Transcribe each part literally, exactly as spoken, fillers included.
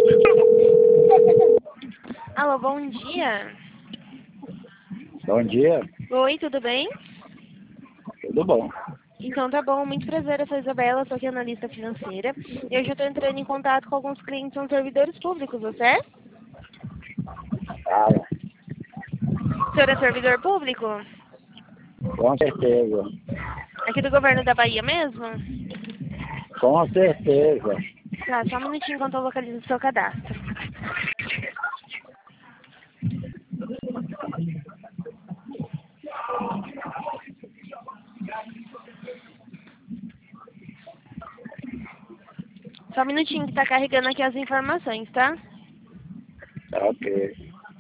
Alô, bom dia. Bom dia, Oi, tudo bem? tudo bom? Então tá bom, muito prazer, eu sou a Isabela, sou aqui analista financeira. E hoje eu estou entrando em contato com alguns clientes, são servidores públicos, você é? Ah, O senhor é servidor público? com certeza, Aqui do governo da Bahia mesmo? com certeza. Tá, só um minutinho enquanto eu localizo o seu cadastro. Só um minutinho que tá carregando aqui as informações, tá? Tá ok.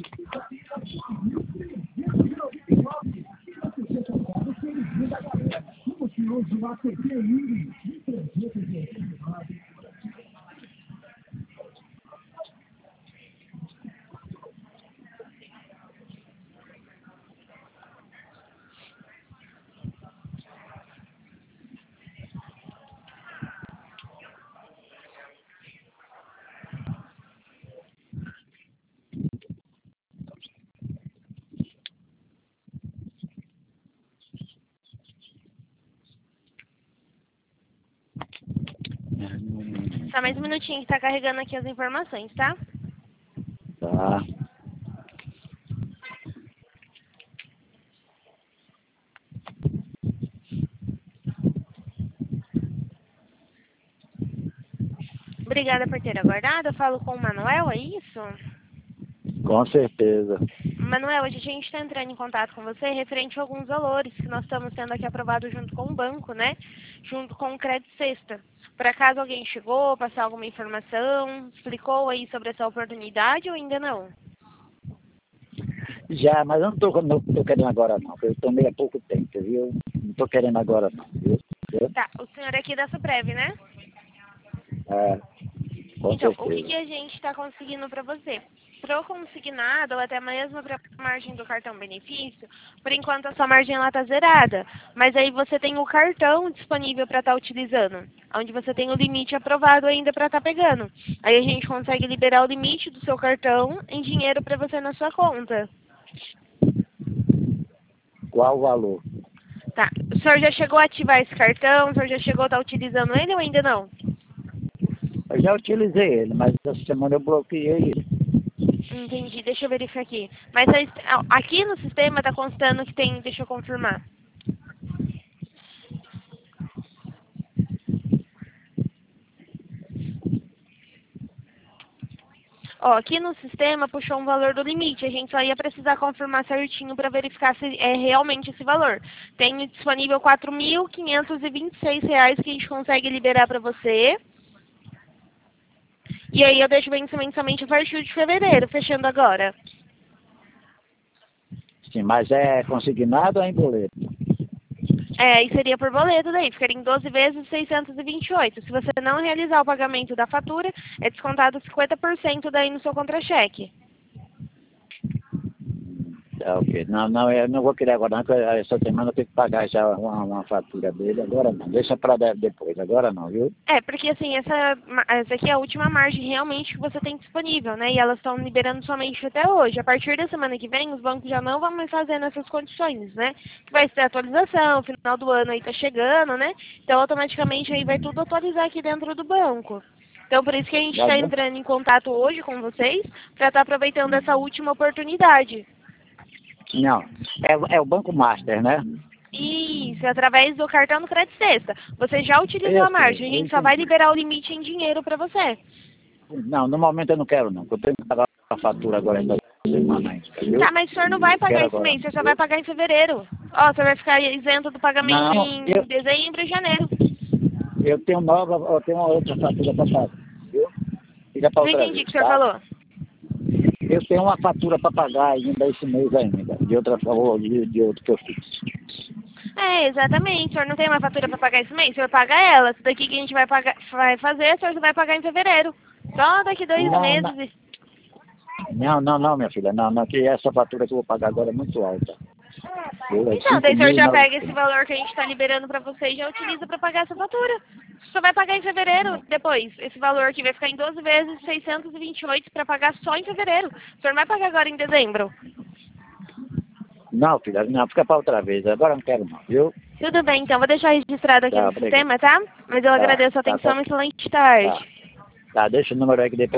Só mais um minutinho que tá carregando aqui as informações, tá? Tá. Obrigada por ter aguardado. Eu falo com o Manuel, é isso? Com certeza. Manuel, hoje a gente está entrando em contato com você referente a alguns valores que nós estamos tendo aqui aprovado junto com o banco, né? Junto com o Crédito Sexta. Por acaso alguém chegou, passar alguma informação, explicou aí sobre essa oportunidade ou ainda não? Já, mas eu não tô, não tô querendo agora não, porque eu tomei há pouco tempo, viu? Não tô querendo agora não, viu? Tá, o senhor é aqui da Suprev, né? É, com Então, o que, certeza. que a gente está conseguindo para você? Pro consignado, ou até mesmo para a margem do cartão benefício, por enquanto a sua margem está zerada. Mas aí você tem o cartão disponível para estar utilizando, onde você tem o limite aprovado ainda para estar pegando. Aí a gente consegue liberar o limite do seu cartão em dinheiro para você na sua conta. Qual o valor? Tá. O senhor já chegou a ativar esse cartão? O senhor já chegou a estar utilizando ele ou ainda não? Eu já utilizei ele, mas essa semana eu bloqueei ele. Entendi, deixa eu verificar aqui. Mas aí, aqui no sistema está constando que tem, deixa eu confirmar. Ó, aqui no sistema puxou um valor do limite. A gente só ia precisar confirmar certinho para verificar se é realmente esse valor. Tem disponível quatro mil quinhentos e vinte e seis reais que a gente consegue liberar para você. E aí eu deixo o vencimento somente a partir de fevereiro, fechando agora. Sim, mas é consignado ou é em boleto? É, aí seria por boleto daí, ficaria em doze vezes seiscentos e vinte e oito. Se você não realizar o pagamento da fatura, é descontado cinquenta por cento daí no seu contra-cheque. Tá ok. Não, não, eu não vou querer agora não, porque essa semana eu tenho que pagar já uma, uma fatura dele, agora não. Deixa para depois, agora não, viu? É, porque assim, essa, essa aqui é a última margem realmente que você tem disponível, né? E elas estão liberando somente até hoje. A partir da semana que vem, os bancos já não vão mais fazer nessas condições, né? Que vai ter atualização, final do ano aí tá chegando, né? Então automaticamente aí vai tudo atualizar aqui dentro do banco. Então por isso que a gente Tá está bom? entrando em contato hoje com vocês, para estar aproveitando essa última oportunidade. Não, é, é o Banco Master, né? Isso, através do cartão do Crédito Sexta. Você já utilizou Eu a sei, margem, a eu gente só vai entendi. liberar o limite em dinheiro para você. Não, no momento eu não quero não, porque eu tenho que pagar a fatura agora ainda semana ainda, viu? Tá, mas o senhor não vai Não quero pagar esse agora mês, não, você só vai viu? pagar em fevereiro. Ó, você vai ficar isento do pagamento Não, em eu, dezembro e janeiro. eu tenho nova, eu tenho uma outra fatura para pagar, viu? Fica para Não outra entendi o que vez, o senhor tá? falou. Eu tenho uma fatura para pagar ainda esse mês ainda, de outra favor, de, de outro que eu fiz. É, exatamente. O senhor não tem uma fatura para pagar esse mês? O senhor paga ela. Isso daqui que a gente vai, pagar, vai fazer, o senhor só vai pagar em fevereiro. Só daqui dois Não, não, meses. não, não, não, minha filha, não, não, que essa fatura que eu vou pagar agora é muito alta. Então, daí o senhor já pega esse valor que a gente está liberando para você e já utiliza para pagar essa fatura. Só vai pagar em fevereiro depois. Esse valor que vai ficar em doze vezes, seiscentos e vinte e oito para pagar só em fevereiro. O senhor não vai pagar agora em dezembro. Não, filha, não, fica para outra vez. Agora não quero não, viu? Tudo bem, então. Vou deixar registrado aqui Tá, no obrigado. sistema, tá? Mas eu Tá, agradeço a tá, atenção. tá. Excelente tarde. Tá, tá, deixa o número aí que depois